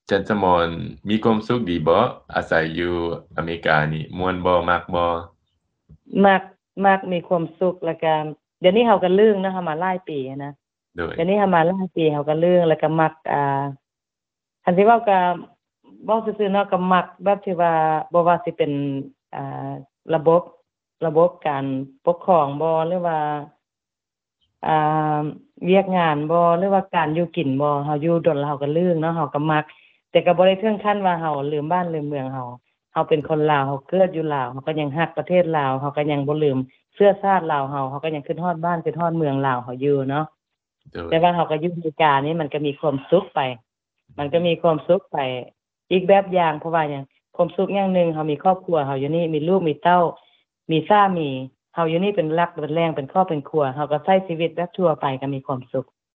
จันสมรมีความสุขดีบ่อาศัยอยู่อเมริกานี่ม่วนบ่มักบ่มักมักมีความสุขแล้วก็เดี๋ยวนี้เฮาก็ลืมนะเฮามาหลายปีนะโดยเดี๋ยวนี้เฮามาหลายปีเฮาก็ลืมแล้วก็มักคันสิเว้าก็เว้าซื่อๆเนาะก็มักแบบที่ว่าบ่ว่าสิเป็นอ่าระบบการปกครองบ่หรือว่าอ่าเวียกงานบ่หรือว่าการอยู่กินบ่เฮาอยู่ดนแล้วเฮาก็ลืมเนาะเฮาก็มักแต่ก็บ่ได้ถึงขั้นว่าเฮาลืมบ้านลืมเมืองเฮาเป็นคนลาวเฮาเกิดอยู่ลาวเฮาก็ยังรักประเทศลาวเฮาก็ยังบ่ลืมเชื้อชาติลาวเฮาก็ยังคิดฮอดบ้านคิดฮอดเมืองลาวเฮาอยู่เนาะโดยแต่ว่าเฮาก็อยู่อเมริกานี่มันก็มีความสุขไปมันก็มีความสุขไปอีกแบบอย่างเพราะว่าหยังความสุขอย่างหนึงเฮามีครอบครัวเฮาอยู่นี่มีลูกมีเต้ามีสามีเฮาอยู่นี่เป็นรักเป็นแรงเป็นครอบเป็นครัวเฮาก็ใช้ชีวิตแบบทั่วไปก็มีความสุข